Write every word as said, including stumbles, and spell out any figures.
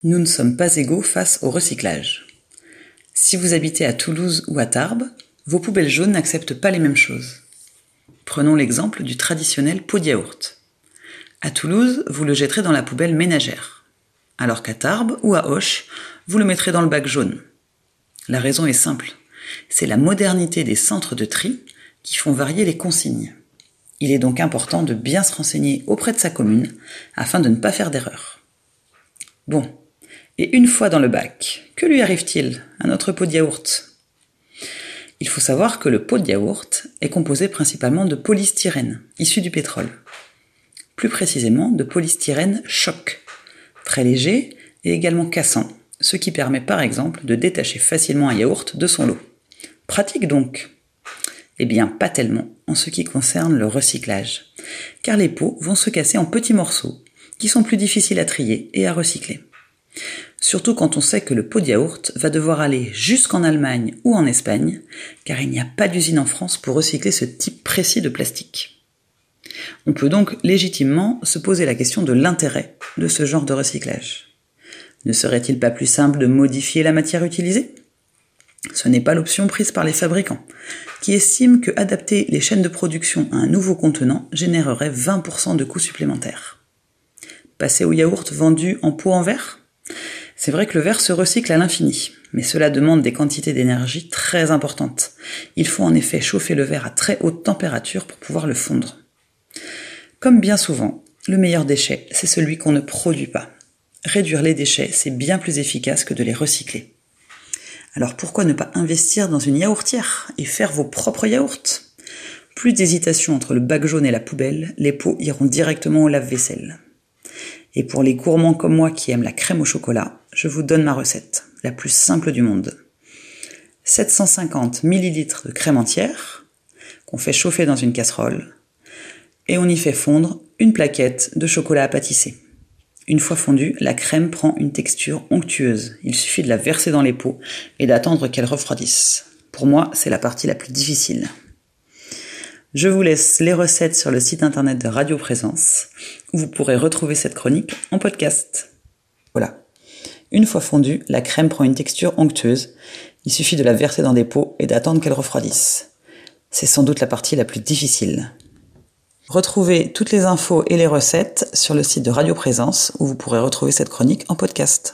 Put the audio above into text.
Nous ne sommes pas égaux face au recyclage. Si vous habitez à Toulouse ou à Tarbes, vos poubelles jaunes n'acceptent pas les mêmes choses. Prenons l'exemple du traditionnel pot de yaourt. À Toulouse, vous le jetterez dans la poubelle ménagère, alors qu'à Tarbes ou à Auch, vous le mettrez dans le bac jaune. La raison est simple, c'est la modernité des centres de tri qui font varier les consignes. Il est donc important de bien se renseigner auprès de sa commune afin de ne pas faire d'erreur. Bon, et une fois dans le bac, que lui arrive-t-il à notre pot de yaourt ? Il faut savoir que le pot de yaourt est composé principalement de polystyrène, issu du pétrole. Plus précisément de polystyrène choc, très léger et également cassant, ce qui permet par exemple de détacher facilement un yaourt de son lot. Pratique donc ? Eh bien, pas tellement en ce qui concerne le recyclage, car les pots vont se casser en petits morceaux qui sont plus difficiles à trier et à recycler. Surtout quand on sait que le pot de yaourt va devoir aller jusqu'en Allemagne ou en Espagne, car il n'y a pas d'usine en France pour recycler ce type précis de plastique. On peut donc légitimement se poser la question de l'intérêt de ce genre de recyclage. Ne serait-il pas plus simple de modifier la matière utilisée ? Ce n'est pas l'option prise par les fabricants, qui estiment que adapter les chaînes de production à un nouveau contenant générerait vingt pour cent de coûts supplémentaires. Passer au yaourt vendu en pot en verre ? C'est vrai que le verre se recycle à l'infini, mais cela demande des quantités d'énergie très importantes. Il faut en effet chauffer le verre à très haute température pour pouvoir le fondre. Comme bien souvent, le meilleur déchet, c'est celui qu'on ne produit pas. Réduire les déchets, c'est bien plus efficace que de les recycler. Alors pourquoi ne pas investir dans une yaourtière et faire vos propres yaourts ? Plus d'hésitation entre le bac jaune et la poubelle, les pots iront directement au lave-vaisselle. Et pour les gourmands comme moi qui aiment la crème au chocolat, je vous donne ma recette, la plus simple du monde. sept cent cinquante millilitres de crème entière, qu'on fait chauffer dans une casserole, et on y fait fondre une plaquette de chocolat à pâtisser. Une fois fondue, la crème prend une texture onctueuse. Il suffit de la verser dans les pots et d'attendre qu'elle refroidisse. Pour moi, c'est la partie la plus difficile. Je vous laisse les recettes sur le site internet de Radio Présence, où vous pourrez retrouver cette chronique en podcast. Voilà. Une fois fondue, la crème prend une texture onctueuse. Il suffit de la verser dans des pots et d'attendre qu'elle refroidisse. C'est sans doute la partie la plus difficile. Retrouvez toutes les infos et les recettes sur le site de Radio Présence, où vous pourrez retrouver cette chronique en podcast.